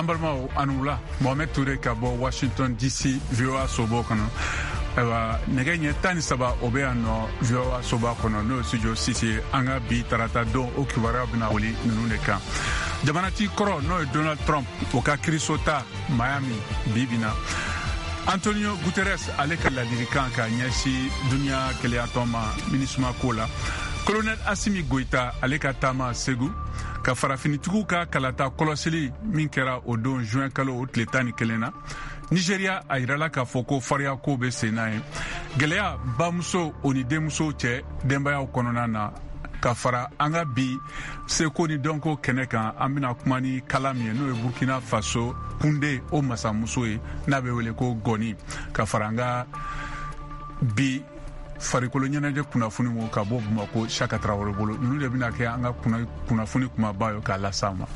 Ambalma Anula, Mohamed Touré Kabo, Washington DC, VOA Sobo Kono. Nege nye tani saba obe ano VOA Soba Kono, no studio sisi, anga bi tarata don okibara bina woli nuneka. Jamanati Koro, no Donald Trump, oka Kirisota, Miami, Bibina. Antonio Guterres, aleka la dirikanka, nyeshi, dunia kele atoma, minisuma kola. Colonel Assimi Goïta, aleka tama segu. Ka farafinitugu ka kalata kolosili min kɛra o don juin kalo o tile 11 na Nigeria a yirala k'a fɔ ko fariya ko bɛ sen n'a ye gɛlɛya bamuso o ni denmuso cɛ denbayaw kɔnɔna na ka fara an ka bi seko ni dɔnko kɛnɛ kan an bɛna kuma ni kala min ye n'o ye Burkina Faso kunde o masamuso ye n'a bɛ wele ko Goni ka fara an ka bi farikolo ɲɛnajɛ kunnafoni wo ka bɔ Bamako Chaka Traoré bolo ninnu de bɛna kɛ an ka kunnafoni kumaba ye k'a las'an ma.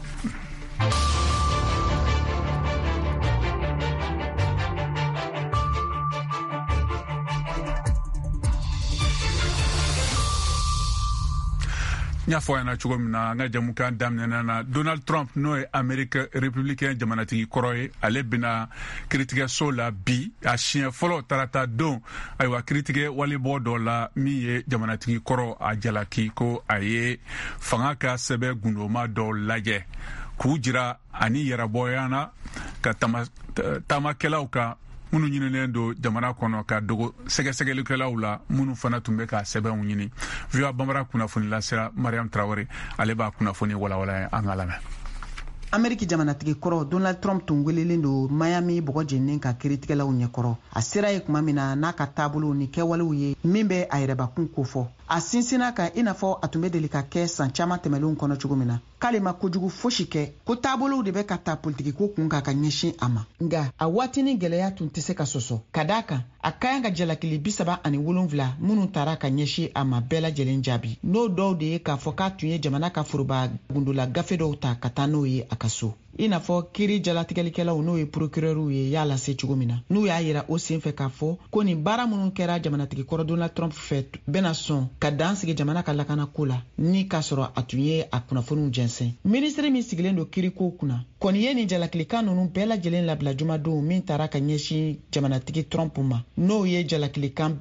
Nya fo yana cogo min na an ka jamukan daminɛna na Donald Trump n'o ye Amerika républicain jamanatigi kɔrɔ ye ale bɛna kiiritigɛso la bi a siɲɛ fɔlɔ tarata don ayiwa kiiritigɛ walibɔ dɔ la min ye jamanatigi kɔrɔ a jalaki ko a ye fanga ka sɛbɛ gundoma dɔw lajɛ k'u jira ani yɛrɛbɔyana ka taamakɛlaw kan minnu ɲininen don jamana kɔnɔ ka dogo sɛgɛsɛgɛlikɛlaw la minnu fana tun bɛ ka sɛbɛnw ɲini VOA Bambara kunnafoni lasira Mariam Traoré ale b'a kunnafoni walawala an ka lamɛn. Ameriki jamanatigi kɔrɔ Donald Trump tun welelen don Miami bɔgɔ jeninen ka kiiritigɛlaw ɲɛkɔrɔ a sera ye kuma min na n'a ka taabolo ni kɛwalew ye min bɛ a yɛrɛbakun kofɔ a sinsina kan i n'a fɔ a tun bɛ deli ka kɛ san caman tɛmɛlenw kɔnɔ cogo min na k'ale ma kojugu fosi kɛ ko taabolow de bɛ ka ta politikiko kun kan ka ɲɛsin a ma nga a waati ni gɛlɛya tun tɛ se ka sɔsɔ ka d'a kan a ka yan ka jalakili 37 minnu taara ka ɲɛsin a ma bɛɛ lajɛlen jaabi n'o dɔw de ye k'a fɔ k'a tun ye jamana ka foroba gundola gafe dɔw ta ka taa n'o ye a ka so i n'a fɔ kiiri jalatigɛlikɛlaw n'o ye procureur ye y'a lase cogo min na n'u y'a yira o senfɛ k'a fɔ ko nin baara minnu kɛra jamanatigi kɔrɔ Donald Trump fɛ bɛna sɔn ka dan sigi jamana ka lakana ko la ni k'a sɔrɔ a tun ye a kunnafoniw jɛnsɛn minisiri min sigilen don kiiriko kunna kɔni ye nin jalakilikan ninnu bɛɛ lajɛlen labila jumadenw min taara ka ɲɛsin jamanatigi Trump ma n'o ye jalakilikan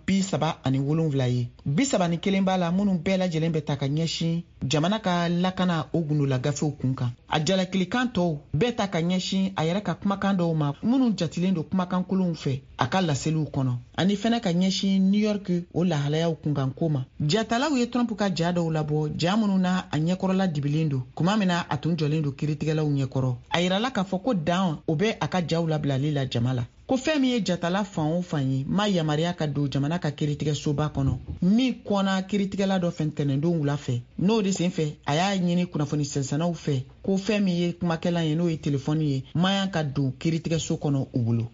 37 ye 31 b'a la minnu bɛɛ lajɛlen bɛ ta ka ɲɛsin jamana ka lakana o gundola gafew kun kan a jalakilikan tɔw bɛɛ ta ka ɲɛsin a yɛrɛ ka kumakan dɔw ma minnu jatilen don kumakan kolonw fɛ a ka laseliw kɔnɔ ani fɛnɛ ka ɲɛsin New York o lahalayaw kunkanko ma jatalaw ye Trump ka ja dɔw labɔ ja minnu na a ɲɛkɔrɔla dibilen don kuma min na a tun jɔlen don kiiritigɛlaw ɲɛkɔrɔ a yirala k'a fɔ ko dan o bɛ a ka jaw labilali la jama la ko fɛn min ye jatala fan o fan ye ma yamariya ka don jamana ka kiiritigɛsoba kɔnɔ min kɔnna kiiritigɛla dɔ fɛn tɛnɛndon wula fɛ n'o de senfɛ a y'a ɲini kunnafoni sɛnsɛnnaw fɛ ko fɛn min ye kumakɛlan ye n'o ye telefɔni ye mayan ka don kiiritigɛso kɔnɔ u bolo.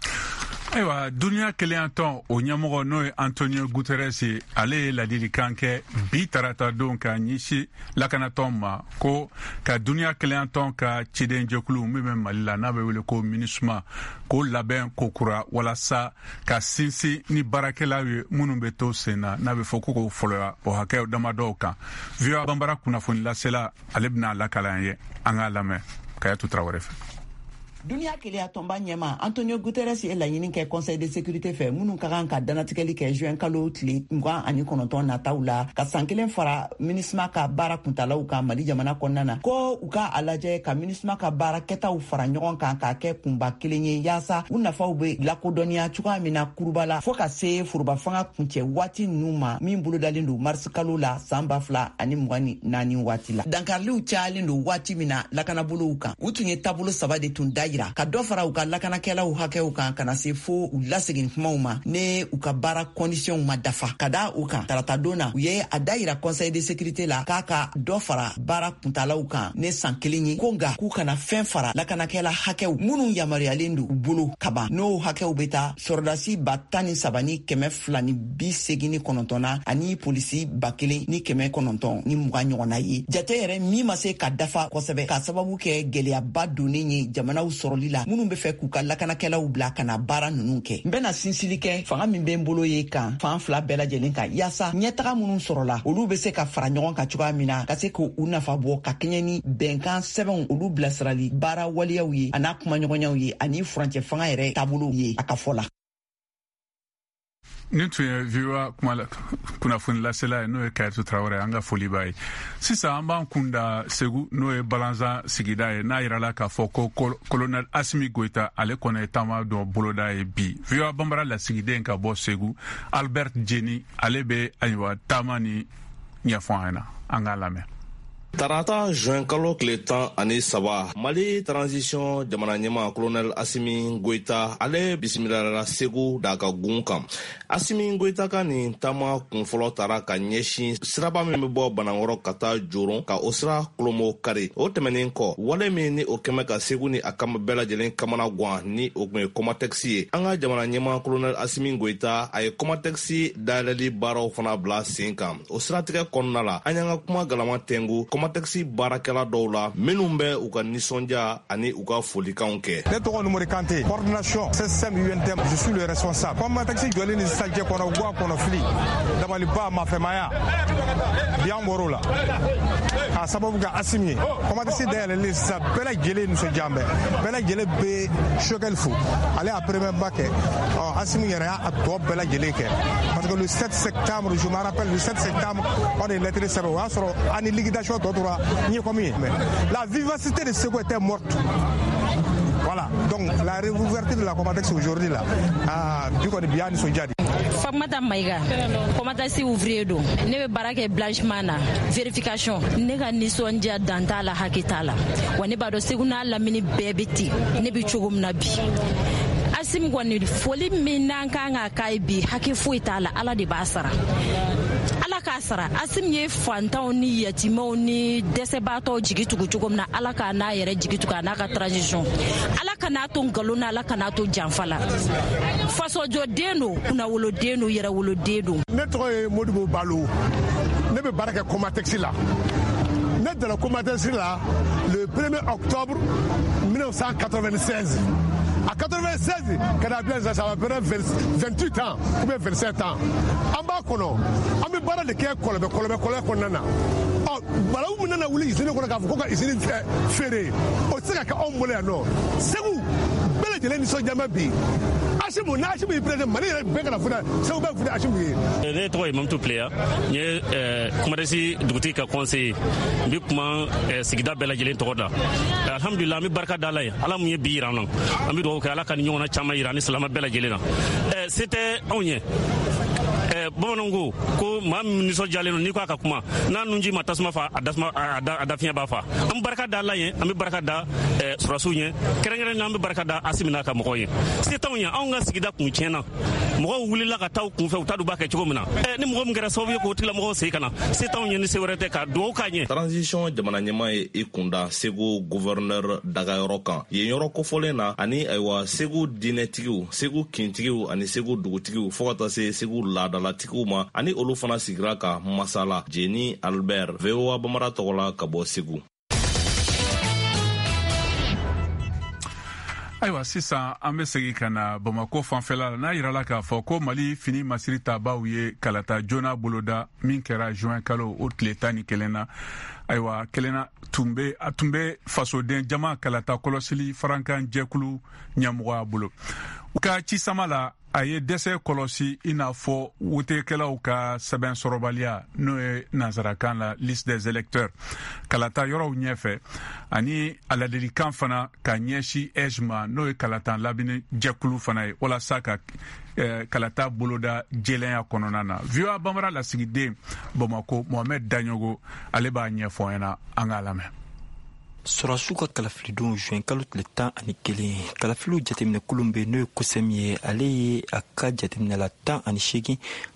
Ayiwa duniya kelen tɔn o ɲɛmɔgɔ n'o ye Antonio Guterres ye ale ye ladilikan kɛ bi tarata don ka ɲɛsin lakanatɔn ma ko ka duniya kelen tɔn ka ciden jɛkulu min bɛ Mali la n'a bɛ wele ko MINUSMA k'o labɛn ko kura walasa ka sinsin ni baarakɛlaw ye minnu bɛ to sen na n'a bɛ fɔ ko k'o fɔlɔya o hakɛ damadɔw kan VOA Bambara kunnafoni lasela ale bɛna lakalan ye an k'a lamɛn Kayatu Traoré fɛ. Duniya keleya tɔnba ɲɛma Antonio Guterres ye laɲini kɛ Conseil de sécurité fɛ minnu ka kan ka danatigɛli kɛ juin kalo tile 29 nataw la ka san kelen fara MINUSMA ka baara kuntalaw kan Mali jamana kɔnɔna na ko u ka a lajɛ ka MINUSMA ka baara kɛtaw fara ɲɔgɔn kan k'a kɛ kunba kelen ye yaasa u nafaw bɛ lakodɔnniya cogoya min na kuruba la fo ka se foroba fanga kuncɛ waati ninnu ma min bolodalen don mars kalo la san 2024 waati la dankariliw cayalen don waati min na lakanabolow kan u tun ye taabolo 3 de tun da ka dɔ fara u ka lakanakɛlaw hakɛw kan kana se fo u lasegin kumaw ma ne u ka baara kɔndisiyɔnw ma dafa ka da u kan tarata don na u ye a da yira Conseil de sécurité la k'a ka dɔ fara baara kuntalaw kan ne san kelen ye ko nga k'u kana fɛn fara lakanakɛla hakɛw minnu yamaruyalen don u bolo kaban n'o hakɛw bɛ taa sɔrɔdasi 13,289 na ani polisi 1,920 ɲɔgɔn na ye jate yɛrɛ min ma se ka dafa kosɛbɛ ka sababu kɛ gɛlɛyaba donnen ye jamanaw sɔrɔli la minnu be fɛ k'u ka lakanakɛlaw bila ka na baara nunu kɛ. N bena sinsili kɛ fanga min be n bolo ye kan fan fila bɛɛ lajɛlen kan yaasa ɲɛtaga minnu sɔrɔla olu be se ka fara ɲɔgɔn kan cogoya min na ka se k'u nafa bɔ ka kɛɲɛ ni bɛnkan sɛbɛnw olu bilasirali baara waliyaw ye a n'a kuma ɲɔgɔnyaw ye ani furancɛ fanga yɛrɛ taabolo ye a ka fɔ la. Nin tun ye VOA kunnafoni lasela ye n'o ye Kayetu Traoré an ka foli b'a ye. Sisan an b'an kun da Segu n'o ye Balanzan sigida ye n'a yirala k'a fɔ ko Colonel Asimi Goita ale kɔni ye taama dɔ boloda ye bi. VOA Banbara lasigiden ka bɔ Segu Albert Jeni ale bɛ ayiwa taama ni ɲɛfɔ an ɲɛna an k'a lamɛn. Tarata juin kalo tile 13 Mali transition jamana ɲɛma Colonel Asimi Goita ale bisimilayara Segu da ka gun kan. Asimi Goita ka nin taama kunfɔlɔ tara ka ɲɛsin siraba min bɛ bɔ Banankɔrɔ ka taa Joron ka o sira Kolomo kari. O tɛmɛnen kɔ wale min ni o kɛmɛ ka Segu ni a kama bɛɛ lajɛlen kamana guan ni o tun ye Comatex ye. An ka jamana ɲɛma Colonel Asimi Goita a ye Comatex dayɛlɛli baaraw fana bila sen kan. O siratigɛ kɔnɔna la an y'an ka kuma galama tɛngu Comatex baarakɛla dɔw la minnu bɛ u ka nisɔndiya ani u ka folikanw kɛ. Ne tɔgɔ Numori Kante, coordination CSM UNTM, je suis le responsable. Comatex jɔlen ni sanjɛ kɔnɔ guwa kɔnɔ fili dabaliba mafɛmaya biyan bɔr'o la k'a sababu kɛ Asimi ye. Comatex dayɛlɛlen sisan bɛɛ lajɛlen nisɔndiya bɛɛ lajɛlen bɛ Choguel fo ale y'a premier ba kɛ Asimi yɛrɛ y'a tɔ bɛɛ lajɛlen kɛ parce que le 7 septembre je me rappelle le 7 septembre on est lettre sɛbɛn o y'a sɔrɔ an ni liquidation tɔ tora ɲɛ kɔmi ye mais la vivacité de Segu était morte. Voilà, donc la réouverture de la Comatex aujourd'hui là, du coup, on est bien nisɔndiya de. Famata Maïga, Comatex ouvrier do, ne be baara kɛ blanchiment na, vérification, ne ka nisɔndiya dan t'a la hakɛ t'a la, wa ne b'a dɔn Segu n'a lamini bɛɛ bɛ ten, ne bɛ cogo min na bi. Asimi kɔni foli min n'an kan ka k'a ye bi hakɛ foyi t'a la, Ala de b'a sara. Ala k'a sara. Asimi ye fantanw ni yatimɛw ni dɛsɛbaatɔw jigi tugu cogo min na Ala k'a n'a yɛrɛ jigi tugu a n'a ka transition. Ala ka n'a to nkalon na, Ala ka n'a to janfa la. Fasojɔden don, kunnawoloden don, yɛrɛwoloden don. Ne tɔgɔ ye Modibo Balo. Ne bɛ baara kɛ Comatex la. Ne donna Comatex la le 1er octobre 1996. À 96, ça va faire 28 ans ou bien 27 ans. En bas, on me parle de quel colonne qu'on a. Oh, voilà où on a voulu ici, on a ici ferré. On sait qu'on voulait non. C'est où? Belle de l'émission Jamabi. Ashimu, Nashimu, président Mali, Bekala Fouda, c'est où Bekala Ashimu. Les trois même tout player. Ni Comatex duguti ka conseil. Bi kuma sigida bela jelen togoda. Alhamdulillah mi barka dalay. Ala mu ye bi ranan. Ami do ko ala kan ñoo na chama irani salama bela jelen. C'était onye. Bamanango ko maa min nisɔndiyalen don n'i ko a ka kuma n'a nunji ma tasuma fa a da fiɲɛ b'a fa an bɛ barika da Ala ye an bɛ barika da sɔrɔsiw ye kɛrɛnkɛrɛnnen an bɛ barika da Asimi n'a ka mɔgɔw ye se t'anw ye anw ka sigida kun tiɲɛna mɔgɔw wulila ka taa u kunfɛ u t'a dɔn u b'a kɛ cogo min na ni mɔgɔ min kɛra sababu ye k'o tigilamɔgɔw segin ka na se t'anw ye ni se wɛrɛ tɛ ka dugawu k'a ɲɛ. Transition jamana ɲɛma ye i kunda Segu gouverneur dagayɔrɔ kan yen yɔrɔ kofɔlen na ani ayiwa Segu diinɛtigiw Segu kintigiw ani Segu dugutigiw fo ka taa se Segu laadalatigiw ma ani olu fana sigira ka masala. Jeni Albert, VOA Bamara tɔgɔla ka bɔ Segu. Ayiwa sisan an bɛ segin ka na Bamako fanfɛla la n'a yirala k'a fɔ ko Mali fini masiri tabaw ye kalata joona boloda min kɛra juin kalo o tile 11 na. Ayiwa kelenna tun bɛ fasoden jama kalata kɔlɔsili farankan jɛkulu ɲɛmɔgɔ bolo. U ka cisama la a ye dɛsɛ kɔlɔsi i n'a fɔ wotekɛlaw ka sɛbɛn sɔrɔbaliya n'o ye nanzarakan la liste des électeurs kalata yɔrɔw ɲɛfɛ ani a ladilikan fana ka ɲɛsi EJMA n'o ye kalatan labini jɛkulu fana ye walasa ka kalata boloda jɛlɛnya kɔnɔna na. VOA Bamara lasigiden Bamako Mohamed Daɲogo ale b'a ɲɛfɔ ɲɛna an k'a lamɛn. Sɔrɔsiw ka kalafilidenw juin kalo tile 11 kalafiliw jateminɛ kulun bɛ n'o ye kosɛm ye ale ye a ka jateminɛla 18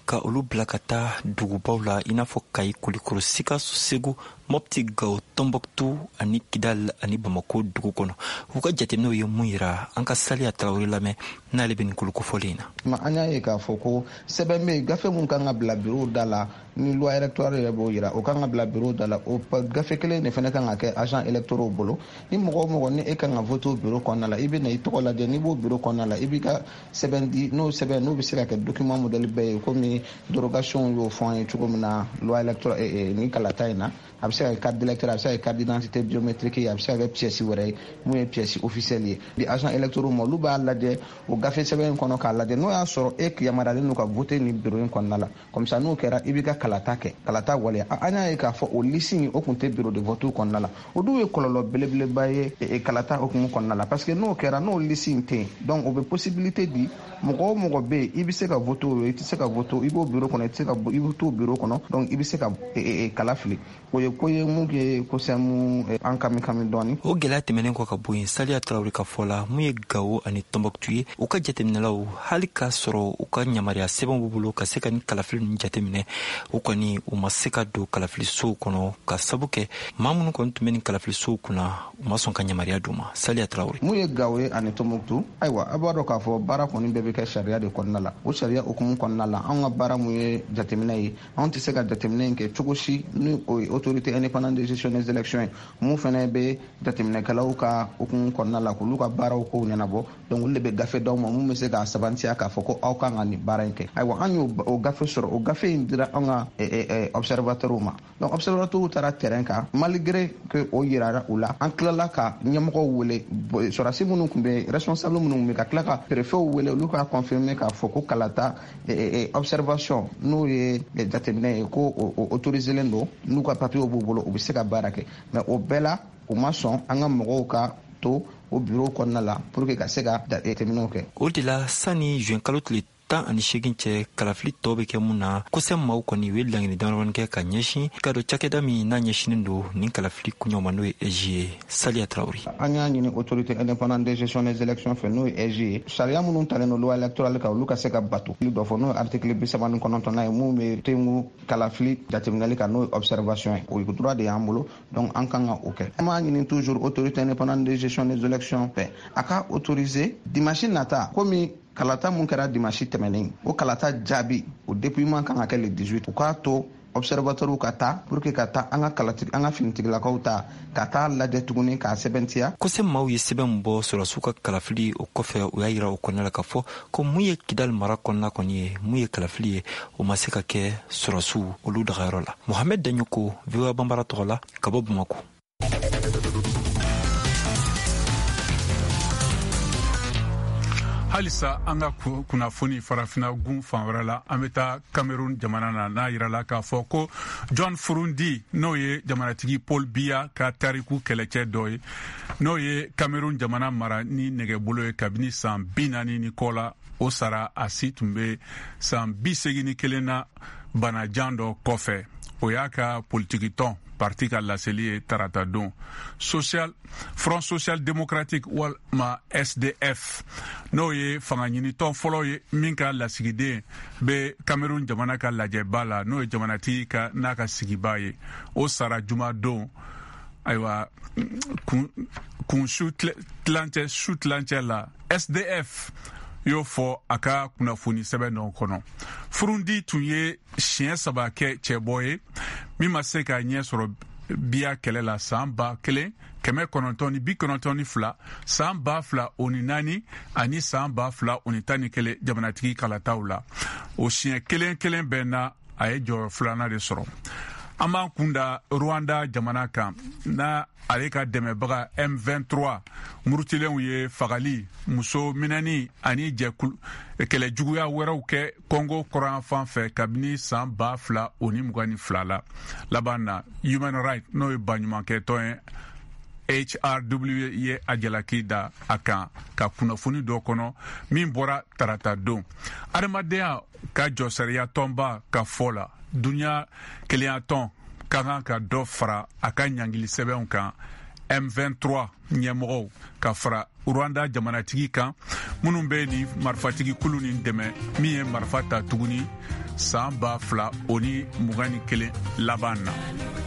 ka olu bila ka taa dugubaw la i n'a fɔ Kayi, Kulikoro, Sikaso, Segu, Mopti, Gao, Tombouctou ani Kidal ani Bamako dugu kɔnɔ. U ka jateminɛw ye mun yira an ka Saliya Tarawele lamɛn n'ale bɛ nin kolokofɔlen na. An y'a ye k'a fɔ ko sɛbɛn bɛ gafe mun kan ka bila bureau da la ni loi électorale yɛrɛ b'o yira o kan ka bila bureau da la o gafe kelen de fana kan ka kɛ agent électoraux bolo ni mɔgɔ o mɔgɔ ni e kan ka voter bureau kɔnɔna la i bɛ na i tɔgɔ lajɛ n'i b'o bureau kɔnɔna la i b'i ka sɛbɛn di n'o sɛbɛn n'o bɛ se ka kɛ document modèle bɛɛ ye komi dérogation y'o fɔ an ye cogo min na loi électorale ni kalata in na a bɛ se ka kɛ carte d'électeur a bɛ se ka kɛ carte d'identité biométrique ye a bɛ se ka kɛ pièce wɛrɛ ye mun ye pièce officielle ye di agent électoraux ma olu b'a lajɛ o gafe sɛbɛn in kɔnɔ k'a lajɛ n'o y'a sɔrɔ e yamaruyalen don ka voter ni bureau in kɔnɔna la comme ça n'o kɛra i b'i ka kalata kɛ kalata waleya an y'a ye k'a fɔ o liste in o tun tɛ bureau de vote kɔnɔna la o dun ye kɔlɔlɔ belebeleba ye kalata hukumu kɔnɔna la parce que n'o kɛra n'o liste in tɛ yen donc o bɛ possibilité di mɔgɔ o mɔgɔ bɛ yen i bɛ se ka voter o i tɛ se ka voter i b'o bureau kɔnɔ i tɛ se ka i bɛ t'o bureau kɔnɔ donc i bɛ se ka kala fili o ye ko ye mun ye kosɛmu an kami dɔɔni. O gɛlɛya tɛmɛnen kɔ ka bɔ yen Saliya Tarawele ka fɔ la mun ye Gao ani Tombouctou ye u ka jateminɛlaw hali k'a sɔrɔ u ka yamaruya sɛbɛn b'u bolo ka se ka ni kalafili ninnu jateminɛ u kɔni u ma se ka don kalafilisow kɔnɔ ka sabu kɛ maa minnu kɔni tun bɛ nin kalafilisow kunna u ma sɔn ka yamaruya d'u ma. Saliya Tarawele. Mun ye Gao ye ani Tombouctou ayiwa a b'a dɔn k'a fɔ baara kɔni bɛɛ bɛ kɛ sariya de kɔnɔna la o sariya hukumu kɔnɔna la anw ka baara mun ye jateminɛ ye anw tɛ se ka jateminɛ in kɛ cogo si ni o ye autorité indépendante de gestion des élections ye mun fana bɛ jateminɛkɛlaw ka hukumu kɔnɔna la k'olu ka baaraw kow ɲɛnabɔ donc olu de bɛ gafe d'aw ma mun bɛ se k'a sabantiya k'a fɔ ko aw kan ka nin baara in kɛ ayiwa an y'o gafe sɔrɔ o gafe in dira an ka observateurs ma donc observateurs taara terrain kan malgré que o yirara u la an tilala ka ɲɛmɔgɔw wele sɔrɔdasi minnu tun bɛ responsable minnu tun bɛ ka tila ka préfet wele olu ka confirmer k'a fɔ ko kalata observation n'o ye jateminɛ ye ko autoriselen don n'u ka papier b'u bolo u bɛ se ka baara kɛ mais o bɛɛ la u ma sɔn an ka mɔgɔw ka to o bureau kɔnɔna la pour que ka se ka jateminɛw kɛ. O de la sani juin kalo tile 18 cɛ kalafili tɔw bɛ kɛ mun na kosɛbɛ maaw kɔni u ye laɲini damadɔni kɛ ka ɲɛsin ka don cakɛda min n'a ɲɛsinen don nin kalafili kuɲɔgɔn ma n'o ye EJ ye. Saliya Tarawele. An y'a ɲini autorité indépendante de gestion des élections fɛ n'o ye EJ ye sariya minnu talen don loi électorale kan olu ka se ka bato dɔ fɔ n'o ye article 39 ye mun bɛ tengu kalafili jateminɛli kan n'o ye observation ye o droit de y'an bolo donc an kan ka o kɛ. An b'a ɲini toujours autorité indépendante de gestion des élections fɛ a ka autoriser dimanche nata komi kalata mun kɛra dimanche tɛmɛnen o kalata jaabi o dépouillement kan ka kɛ le 18 u k'a to observateurs ka taa pour que ka taa an ka finitigilakaw ta ka taa lajɛ tuguni k'a sɛbɛntiya. Kosɛbɛ maaw ye sɛbɛn min bɔ sɔrɔdasiw ka kalafili o kɔfɛ u y'a yira o kɔnɔna la k'a fɔ ko mun ye Kidal mara kɔnɔna kɔni ye mun ye kalafili ye o ma se ka kɛ sɔrɔdasiw olu dagayɔrɔ la. Mohamed Daɲoko VOA Bambara tɔgɔ la ka bɔ Bamako. halisa an ka kunnafoni farafina gun fan wɛrɛ la an bɛ taa Cameroun jamana na n'a yirala k'a fɔ ko John Furundi n'o ye jamanatigi Paul Biya ka tariku kɛlɛcɛ dɔ ye n'o ye Cameroun jamana mara ni nɛgɛbolo ye kabini san 40 ni kɔ la o sara a si tun bɛ san 81 na banajan dɔ kɔfɛ o y'a ka politiki tɔn parti ka laseli ye tarata don Front Social Démocratique walima SDF n'o ye fanga ɲinitɔn fɔlɔ ye min ka lasigiden bɛ Cameroun jamana ka lajɛba la n'o ye jamanatigi ka n'a ka sigiba ye o sara juma don ayiwa kun su tilancɛ la SDF y'o fɔ a ka kunnafoni sɛbɛn dɔ kɔnɔ. Furundi tun ye siɲɛ 3 kɛ cɛbɔ ye min ma se ka ɲɛ sɔrɔ Biya kɛlɛ la san 1992 san 2004 ani san 2011 jamanatigi kalataw la o siɲɛ kelen bɛɛ na a ye jɔyɔrɔ 2nan de sɔrɔ. An b'an kunda Rwanda jamana kan na ale ka dɛmɛbaga M23 murutilenw ye fagali muso minɛni ani kɛlɛjuguya wɛrɛw kɛ Congo kɔrɔn fan fɛ kabini san 2022 la laban na Human Rights n'o ye baɲumankɛtɔn ye HRW ye a jalaki da a kan ka kunnafoni dɔ kɔnɔ min bɔra tarata don adamadenya ka jɔsariya tɔnba ka fɔ la dunuya kelenya tɔn ka kan ka dɔ fara a ka ɲangili sɛbɛnw kan M23 ɲɛmɔgɔw ka fara Rwanda jamanatigi kan minnu bɛ ni marifatigi kulu ni dɛmɛ min ye marifa ta tuguni san 2021 laban na.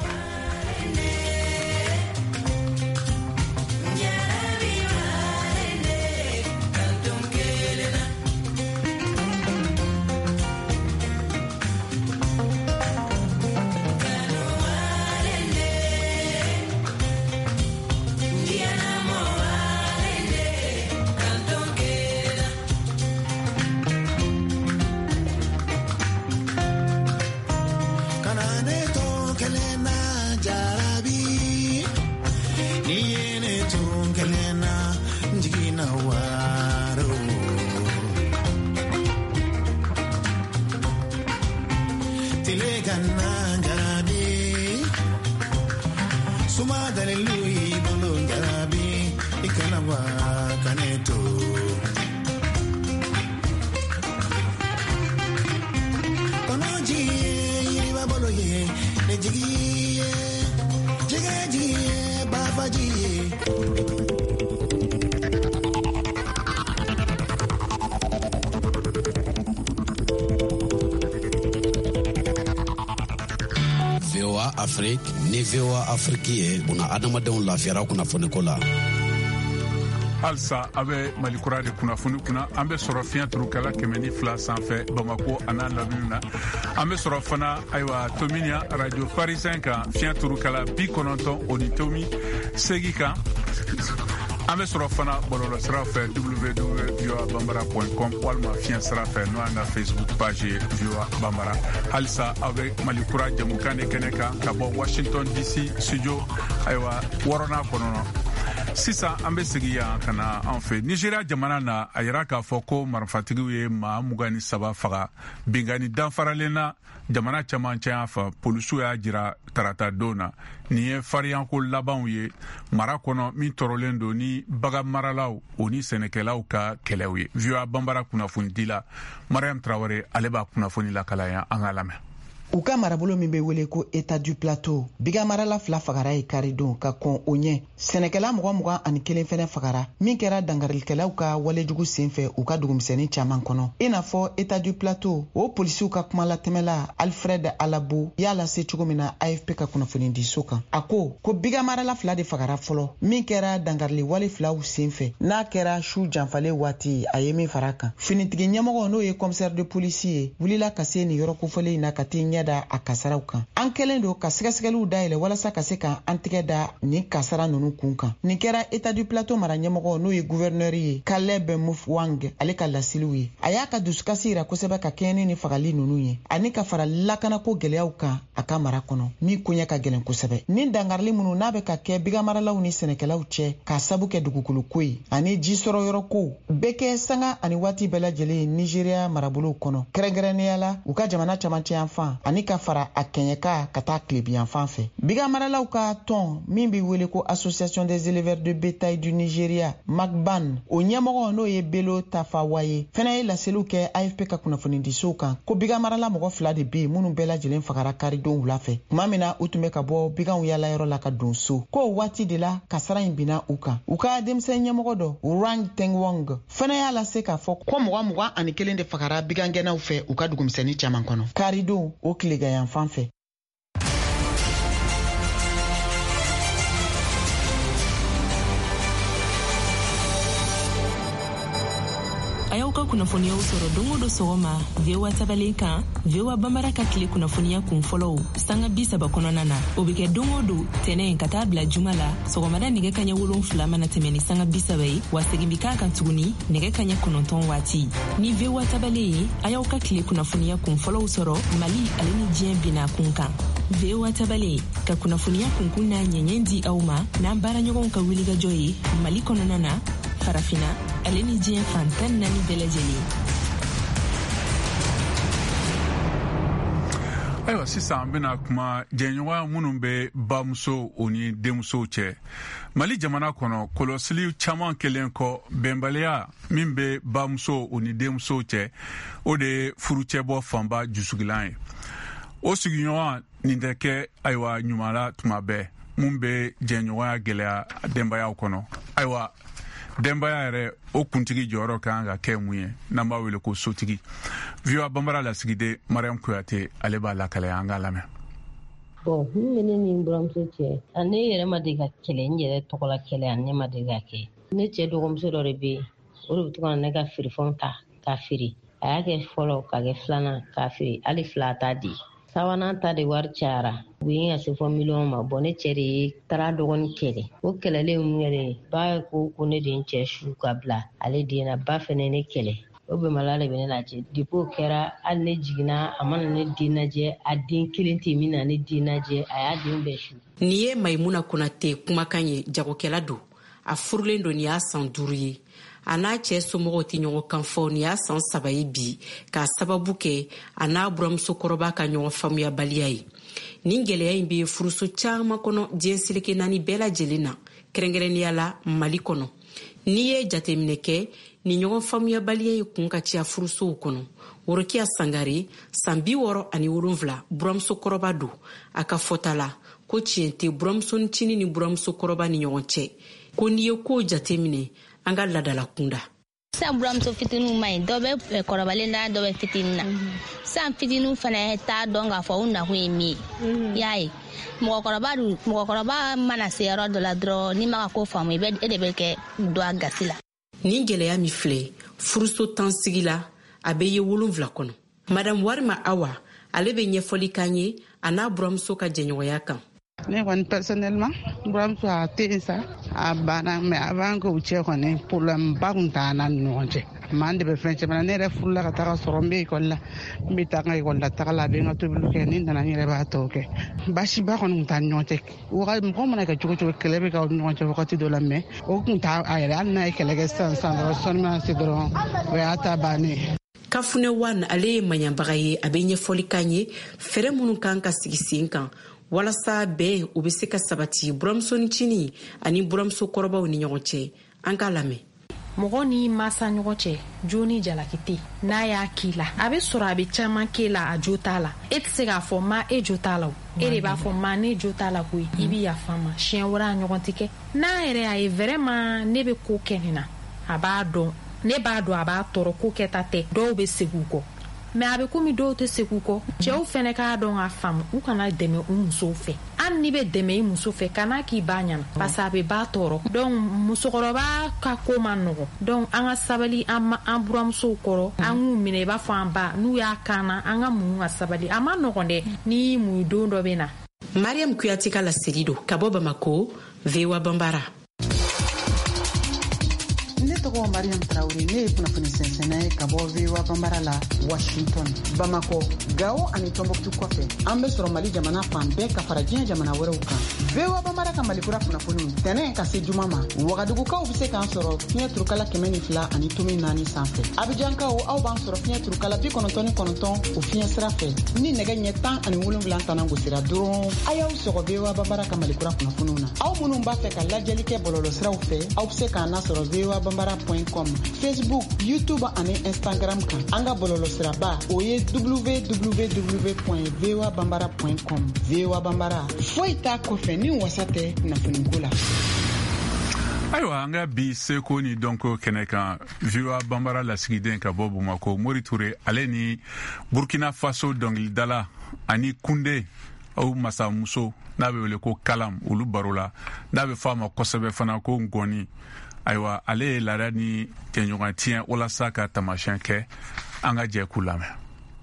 Afrique ni VOA Afrique ye kuna adamadenw lafiyara kunnafoni ko la. Alsa abe malikura de kunnafoni kuna an bɛ sɔrɔ fiɲɛ turukala 102 sanfɛ Bamako ana lamini na. An bɛ sɔrɔ fana ayiwa Tominia radio parisien kan fiɲɛ turukala 90.8 segi kan. An bɛ sɔrɔ fana bɔlɔlɔ sira fɛ www.voabambara.com walima fiɲɛ sira fɛ n'o an ka Facebook page VOA Bambara. Halisa aw bɛ malikura jamukan de kɛnɛ kan ka bɔ Washington DC studio ayiwa 6nan kɔnɔ. Sisan an bɛ segin yan ka na an fɛ Nigeria jamana na a yira k'a fɔ ko marifatigiw ye maa 23 faga bingani danfaralen na jamana camancɛ y'a fɔ polisiw y'a jira tarata don na nin ye fariyanko labanw ye mara kɔnɔ min tɔrɔlen don ni bagan maralaw o ni sɛnɛkɛlaw ka kɛlɛw ye. VOA Bambara kunnafoni dila Mariam Traoré ale b'a kunnafoni lakala yan an ka lamɛn. U ka marabolo min bɛ wele ko État du Plateau biga marala 2 fagara ye karidon ka kɔn o ɲɛ sɛnɛkɛla 21 fɛnɛ fagara min kɛra dangarilikɛlaw ka walejugu senfɛ u ka dugumisɛnnin caman kɔnɔ i n'a fɔ État du Plateau o polisiw ka kuma latɛmɛla Alfred Alabo y'a lase cogo min na AFP ka kunnafoni di so kan a ko biga marala 2 de fagara fɔlɔ min kɛra dangarili wale 2 senfɛ n'a kɛra su janfale waati a ye min fara kan finitigi ɲɛmɔgɔ n'o ye commissaire de police ye wulila ka se nin yɔrɔ kofɔlen na ka t'i ɲɛ da a kasaraw kan an kɛlen don ka sɛgɛsɛgɛliw dayɛlɛ walasa ka se ka an tɛgɛ da nin kasara nunu kun kan nin kɛra État du Plateau mara ɲɛmɔgɔ n'o ye gouverneur ye Caleb Mufwang ale ka lasiliw ye a y'a ka dusukasi yira kosɛbɛ ka kɛɲɛ ni fagali nunu ye ani ka fara lakanako gɛlɛyaw kan a ka mara kɔnɔ min koɲɛ ka gɛlɛn kosɛbɛ nin dangarili minnu n'a bɛ ka kɛ bigamaralaw ni sɛnɛkɛlaw cɛ k'a sabu kɛ dugukolo ko ye ani ji sɔrɔ yɔrɔ ko bɛɛ kɛ sanga ani waati bɛɛ lajɛlen Nigeria marabolow kɔnɔ kɛrɛnkɛrɛnnenya la u ka jamana camancɛ yan fan ani ka fara a kɛɲɛka ka taa tilebiyan fan fɛ biga maralaw ka tɔn min bɛ wele ko Association des éleveurs de bétail du Nigeria MACBAN o ɲɛmɔgɔ n'o ye Bello Tafawa ye fɛnɛ ye laseliw kɛ AFP ka kunnafoni di sow kan ko biga marala mɔgɔ 2 de bɛ yen minnu bɛɛ lajɛlen fagara karidon wula fɛ tuma min na u tun bɛ ka bɔ biganw yalayɔrɔ la ka don so ko waati de la kasara in binna u kan u ka denmisɛn ɲɛmɔgɔ dɔ Rang Tengwang fɛnɛ y'a lase k'a fɔ ko 21 de fagara bigangɛnnaw fɛ u ka dugumisɛnnin caman kɔnɔ karidon o tilegayan fan fɛ. A y'aw ka kunnafoniyaw sɔrɔ don o don sɔgɔma VOA tabalen kan VOA Bambara ka tile kunnafoniya kun fɔlɔw sanga 30 kɔnɔna na o bɛ kɛ don o don tɛnɛn ka taa bila juma la sɔgɔmada nɛgɛ kaɲɛ 7 mana tɛmɛ ni sanga 30 ye wa segin bi k'a kan tuguni nɛgɛ kaɲɛ 9 waati ni VOA tabalen ye a y'aw ka tile kunnafoniya kun fɔlɔw sɔrɔ Mali ale ni diɲɛ bina kun kan VOA tabalen ka kunnafoniya kunkun n'a ɲɛɲɛ di aw ma n'an baaraɲɔgɔnw ka wulikajɔ ye Mali kɔnɔna na farafina ale ni diɲɛ fantan 4 bɛɛ lajɛlen. Ayiwa sisan an bɛna kuma jɛɲɔgɔnya minnu bɛ bamuso o ni denmusow cɛ Mali jamana kɔnɔ kɔlɔsili caman kelen kɔ bɛnbaliya min bɛ bamuso o ni denmusow cɛ o de ye furucɛbɔ fanba jusugilan ye o sigiɲɔgɔn nin tɛ kɛ ayiwa ɲuman la tuma bɛɛ mun bɛ jɛɲɔgɔnya gɛlɛya denbayaw kɔnɔ ayiwa denbaya yɛrɛ o kuntigi jɔyɔrɔ kan ka kɛ mun ye n'an b'a wele ko sotigi VOA Bambara lasigiden Mariam Kuyate ale b'a lakalaya an k'a lamɛn. Bon min bɛ ne ni n buramuso cɛ ne yɛrɛ ma deli ka kɛlɛ n yɛrɛ tɔgɔ la kɛlɛ ne ma deli ka kɛ ne cɛ dɔgɔmuso dɔ de bɛ yen o de bɛ to ka ne ka feerefɛnw ta k'a feere a y'a kɛ fɔlɔ k'a kɛ filanan k'a feere hali fila t'a di sabanan ta de wari cayara u ye ka se fɔ miliyɔn ma bɔn ne cɛ de ye taara dɔgɔnin kɛlɛ o kɛlɛlen mun yɛrɛ ba ko ne de n cɛ su ka bila ale den na ba fɛnɛ ne kɛlɛ o bɛnbaliya de bɛ ne lajɛ depuis o kɛra hali ne jiginna a mana ne den lajɛ a den kelen tɛ min na ne den lajɛ a y'a den bɛɛ su. Nin ye Mayimuna Konate kumakan ye jagokɛla don a furulen don nin y'a san 5 ye a n'a cɛ somɔgɔw tɛ ɲɔgɔn kan fɔ nin y'a san 3 ye bi k'a sababu kɛ a n'a buramuso kɔrɔba ka ɲɔgɔn faamuyabaliya ye nin gɛlɛya in bɛ furuso caman kɔnɔ diɲɛ seleke 4 bɛɛ lajɛlen na kɛrɛnkɛrɛnnenya la Mali kɔnɔ n'i ye jateminɛ kɛ ni ɲɔgɔn faamuyabaliya ye kun ka ciya furusow kɔnɔ Worokiya Sangare san 67 buramuso kɔrɔba don a ka fɔta la ko tiɲɛ tɛ buramusonincinin ni buramuso kɔrɔba ni ɲɔgɔn cɛ ko n'i ye ko jateminɛ an ka ladala kunda. San buramuso fitinin ma ɲi dɔ bɛ kɔrɔbalen na dɔ bɛ fitinin na san fitinin fana t'a dɔn k'a fɔ u nakun ye min ye y'a ye mɔgɔkɔrɔba mana se yɔrɔ dɔ la dɔrɔn ni ma ko faamu e de bɛ kɛ dɔ a gasi la. Nin gɛlɛya min filɛ furuso tansigi la a bɛ ye 7 kɔnɔ Madame Warima Awa ale bɛ ɲɛfɔli kan ye a n'a buramuso ka jɛɲɔgɔnya kan. Ne kɔni personnellement buramuso a tɛ sa a banna mais avant que u cɛ kɔni problème ba kun t'an na ni ɲɔgɔn cɛ maa de bɛ fɛn caman ne yɛrɛ furula ka taga sɔrɔ n bɛ école la n bɛ taa n ka école la taga la a bɛ n ka tobili kɛ ni nana n yɛrɛ b'a tɔ kɛ baasiba kɔni kun t'an ni ɲɔgɔn cɛ mɔgɔ mana kɛ cogo cogo kɛlɛ bɛ k'aw ni ɲɔgɔn cɛ wagati dɔ la mais o kun t'a a yɛrɛ hali n'a ye kɛlɛ kɛ sisan dɔrɔn sɔnni mana se dɔrɔn o y'a ta bannen. Kafune Wan ale ye maɲabaga ye a bɛ ɲɛfɔli kan ye fɛɛrɛ minnu kan ka sigi sen kan walasa bɛɛ u bɛ se ka sabati buramusonincinin ani buramuso kɔrɔbaw ni ɲɔgɔn cɛ an k'a lamɛn. Mɔgɔ ni masa ɲɔgɔn cɛ jo ni jalaki tɛ n'a y'a k'i la a bɛ sɔrɔ a bɛ caman k'e la a jo t'a la e tɛ se k'a fɔ ma e jo t'a la e de b'a fɔ ma ne jo t'a la koyi i bɛ yafa ma siɲɛ wɛrɛ a ɲɔgɔn tɛ kɛ n'a yɛrɛ a ye vraiment ne bɛ ko kɛ nin na a b'a dɔn ne b'a dɔn a b'a tɔɔrɔ ko kɛta tɛ dɔw bɛ segin u kɔ mais a bɛ komi dɔw tɛ segin u kɔ cɛw fɛnɛ k'a dɔn k'a faamu u kana dɛmɛ u musow fɛ hali n'i bɛ dɛmɛ i muso fɛ kana k'i ba ɲɛna parce que a bɛ ba tɔɔrɔ donc musokɔrɔba ka ko ma nɔgɔ donc an ka sabali an buramusow kɔrɔ an k'u minɛ i b'a fɔ an ba n'u y'a kaana an ka mun ka sabali a ma nɔgɔn dɛ ni mun don dɔ bɛ na. Mariam Kuyate ka laseli don ka bɔ Bamako VOA Bambara. Ne tɔgɔ Mariam Traoré ne ye kunnafoni sɛnsɛnna ye ka bɔ VOA Bambara la Washington. Bamako, Gao ani Tombouctou kɔfɛ an bɛ sɔrɔ Mali jamana fan bɛɛ ka fara diɲɛ jamana wɛrɛw kan. VOA Bambara ka Malikura kunnafoniw tɛnɛ ka se juma ma Wagadugukaw bɛ se k'an sɔrɔ fiɲɛ turukala 102 ani tomi 4 sanfɛ. Abijankaw aw b'an sɔrɔ fiɲɛ turukala 99 o fiɲɛ sira fɛ ni nɛgɛ ɲɛ 17 tana gosira dɔrɔn a y'aw sɔgɔ VOA Bambara ka Malikura kunnafoniw na. Aw minnu b'a fɛ ka lajɛli kɛ bɔlɔlɔsiraw fɛ aw bɛ se k'an lasɔrɔ voabambara.com, Facebook, YouTube ani Instagram kan. An ka bɔlɔlɔsiraba o ye www.voabambara.com. VOA Bambara foyi t'a kɔfɛ ni wasa tɛ kunnafoniko la. Ayiwa an ka bi seko ni dɔnko kɛnɛ kan VOA Bambara lasigiden ka bɔ Bamako Mori Ture ale ni Burkina Faso dɔnkilidala ani Kunde aw masamuso n'a bɛ wele ko Kalam olu baro la n'a bɛ fɔ a ma kosɛbɛ fana ko Ngoni. Ayiwa ale ye laada ni jɛɲɔgɔn tiɲɛ walasa ka tamasiyɛn kɛ an ka jɛ k'u lamɛn.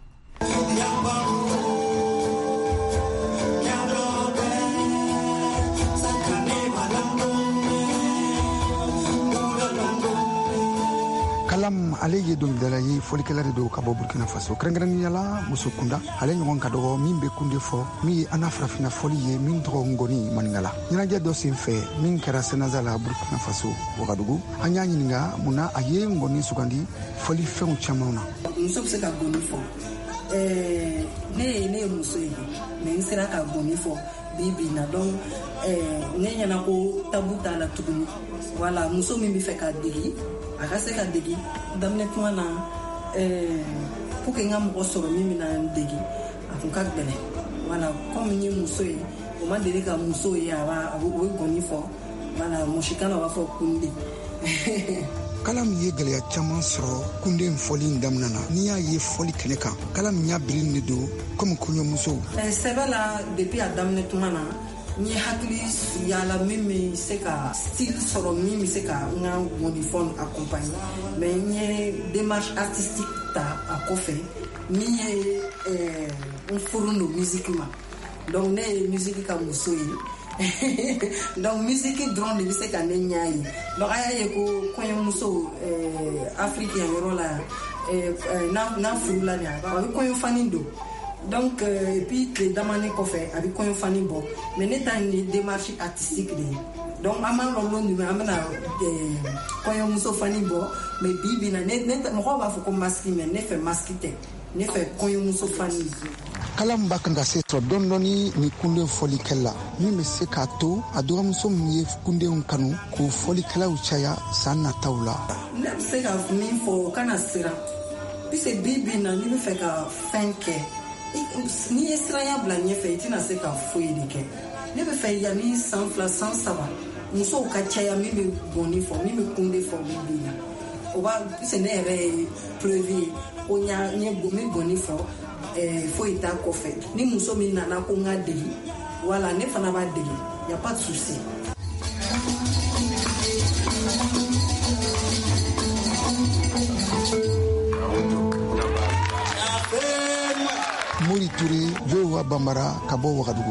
Kalam ale ye dɔnkilidala ye fɔlikɛla de don ka bɔ Burkina Faso kɛrɛnkɛrɛnnenya la muso kunda ale ɲɔgɔn ka dɔgɔ min bɛ kunde fɔ min ye an n'a farafina fɔli ye min tɔgɔ Ngoni Maningala. Ɲɛnajɛ dɔ sen fɛ min kɛra Senaza la Burkina Faso Wagadugu an y'a ɲininka munna a ye Ngoni sugandi fɔli fɛnw caman na. Muso bɛ se ka Ngoni fɔ ne ye muso ye mais n sera ka Ngoni fɔ bi na donc ne ɲɛna ko tabu t'a la tuguni wala muso min bɛ fɛ ka degi a ka se ka degi daminɛ tuma na pour que n ka mɔgɔ sɔrɔ min bɛna n degi a kun ka gɛlɛn wala comme n ye muso ye o ma deli ka muso ye o ye gɔni fɔ wala mɔsikana b'a fɔ kunde kala min ye gwɛlɛya caman sɔrɔ kunde in fɔli in damina na n'i y'a ye fɔli kɛnɛ kan kala min y'a biri de don komi kɔɲɔmusow sɛbɛ la depuis a daminɛ tuma na n ye hakili yala min bɛ se ka style sɔrɔ min bɛ se ka n ka mɔdifɔn accompagner mais n ye démarche artistique ta a kɔfɛ min ye n furu don musique ma donc ne ye musique ka muso ye donc musique dɔrɔn de bɛ se ka ne ɲɛ ye donc a y'a ye ko kɔɲɔmuso africain yɔrɔ la n'a furula de a bɛ kɔɲɔfani don donc et puis tile damani kɔfɛ a bɛ kɔɲɔfani bɔ mais ne ta ye démarche artistique de ye donc an b'a lɔn ninnu an bɛna kɔɲɔmuso fani bɔ mais bi na mɔgɔw b'a fɔ ko masque mais ne fɛ masque tɛ ne fɛ kɔɲɔmuso fani. kala min b'a kan ka se sɔrɔ dɔɔni ni kunde fɔlikɛla la min bɛ se k'a to a dɔgɔmuso min ye kundenw kanu k'o fɔlikɛlaw caya san nataw la. ne bɛ se ka min fɔ kana siran puisque bi na n'i bɛ fɛ ka fɛn kɛ n'i ye siranya bila ɲɛfɛ i tɛna se ka foyi de kɛ ne bɛ fɛ yanni san 2 san 3 musow ka caya min bɛ gɔni fɔ min bɛ kunde fɔ bi na o b'a puisque ne yɛrɛ ye preuve ye ko n ye gɔni fɔ foyi t'a kɔfɛ ni muso min nana ko n ka deli wala ne fana b'a deli y a pas de souci. Mori Touré, VOA Bambara, ka bɔ Wagadugu.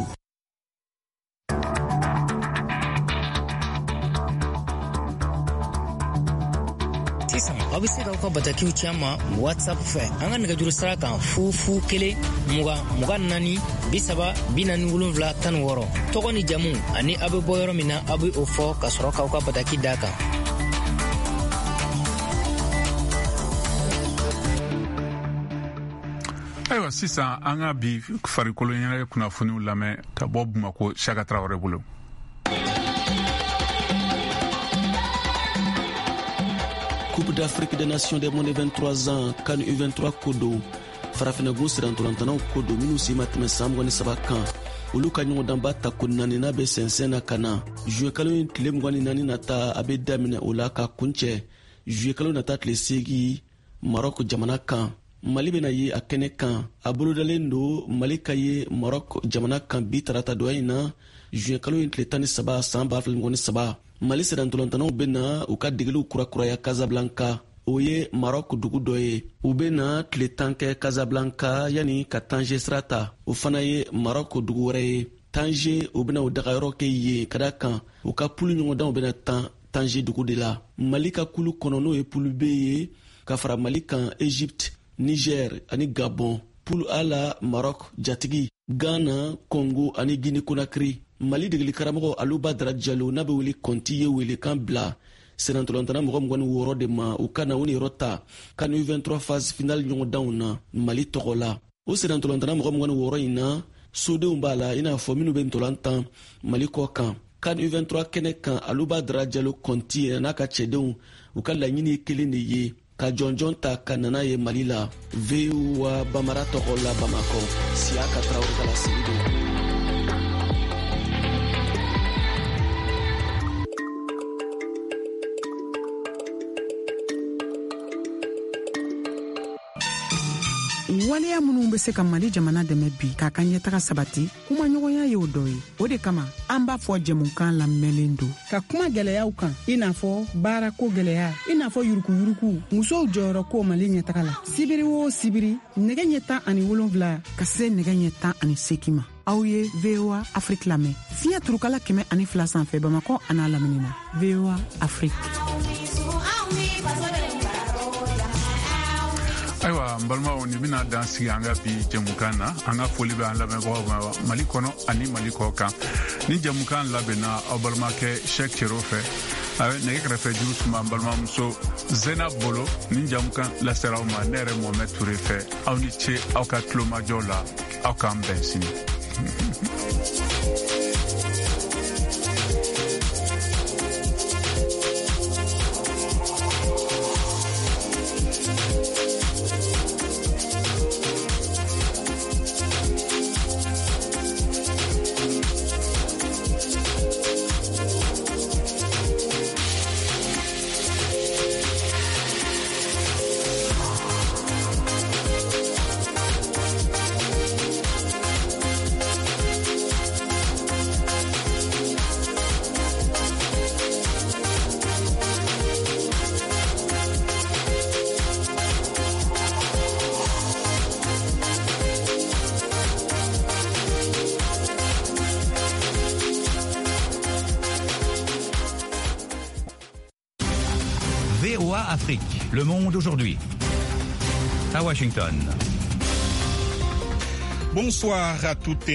aw bɛ se k'aw ka batakiw ci an ma WhatsApp fɛ an ka nɛgɛjuru sira kan 001 20 24 30 47 16 tɔgɔ ni jamu ani aw bɛ bɔ yɔrɔ min na aw bɛ o fɔ ka sɔrɔ k'aw ka bataki d'a kan. ayiwa sisan an ka bi farikolo ɲɛnajɛ kunnafoniw lamɛn ka bɔ Bamako Saka Traoré bolo. Coupe d'Afrique des Nations des moins de 23 ans, CAN U23 Kodo, Farafinago Sirantolantanaw Kodo, minnu si ma tɛmɛ san 23 kan. Olu ka ɲɔgɔndanba ta ko naani n'a bɛ sɛnsɛn na ka na. Juillet kalo in tile 24 nata a bɛ daminɛ o la ka kuncɛ. Juillet kalo nata tile 8 Maroc jamana kan. Mali bɛna ye a kɛnɛ kan. A bolodalen don Mali ka ye Maroc jamana kan bi tarata doya in na. Juillet kalo in tile 13 san 2023. Mali sirantolantanaw bena u ka degeliw kurakuraya Casablanca. O ye Maroc dugu dɔ ye. U bena tile 10 kɛ Casablanca yani ka Tanger sira ta. O fana ye Maroc dugu wɛrɛ ye. Tanger u bena u dagayɔrɔ kɛ yen ka da kan. U ka pulu ɲɔgɔndanw bena tan Tanger dugu de la. Mali ka kulu kɔnɔ n'o ye pulu B ye. Ka fara Mali kan Egypte, Niger ani Gabon. Pulu A la Maroc jatigi, Ghana, Congo ani Guinée Conakry. Mali degeli karamɔgɔ Aluba Dara Diallo n'a bɛ wele Konti ye welekan bila sirantolantana mɔgɔ 26 de ma u ka na u ni yɔrɔ ta CAN U23 phase finale ɲɔgɔndanw na Mali tɔgɔ la. O sirantolantana mɔgɔ 26 in na sodenw b'a la i n'a fɔ minnu bɛ ntolantan Mali kɔ kan. CAN U23 kɛnɛ kan Aluba Dara Diallo Konti n'a ka cɛdenw u ka laɲini ye kelen de ye ka jɔnjɔn ta ka nana ye Mali la. VOA Bambara tɔgɔ la Bamako Saka Traoré ka lasigi don. waleya minnu bɛ se ka Mali jamana dɛmɛ bi k'a ka ɲɛtaga sabati kumaɲɔgɔnya ye o dɔ ye. O de kama an b'a fɔ jɛmukan lamɛnlen don ka kuma gwɛlɛyaw kan i n'a fɔ baarako gwɛlɛya i n'a fɔ yurukuyuruku musow jɔyɔrɔ ko Mali ɲɛtaga la sibiri o sibiri nɛgɛ ɲɛ 17 ka se nɛgɛ ɲɛ 18 ma. Aw ye VOA Afrique lamɛn fiɲɛ turukala 102 sanfɛ Bamako a n'a lamini na. VOA Afrique. ayiwa n balimaw ni bɛna dan sigi an ka bi jɛmukan na an ka foli bɛ an lamɛnbagaw ma Mali kɔnɔ ani Mali kɔ kan ni jɛmukan labɛnna aw balimakɛ Sɛk Cero fɛ nɛgɛ kɛrɛfɛ juru tuma an balimamuso Zena bolo ni jɛmukan lasera aw ma ne yɛrɛ Mohamed Touré fɛ aw ni ce aw ka tulomajɔw la aw k'an bɛn sini. VOA Afrique, Le Monde aujourd'hui. À Washington. Bonsoir à toutes et